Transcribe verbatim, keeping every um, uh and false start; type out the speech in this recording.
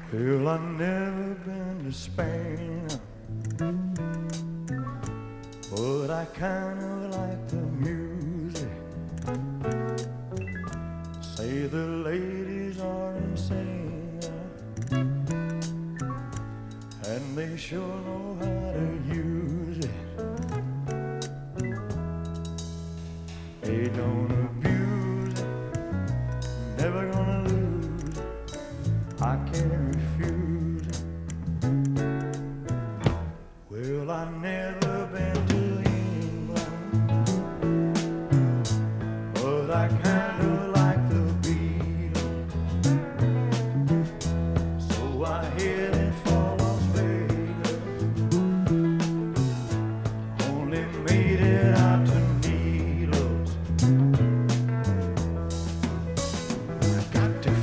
Well, I've never been to Spain, but I kind of like the music. Say the ladies are insane, and they sure know how to use it. They don't abuse it, never gonna lose it. I can't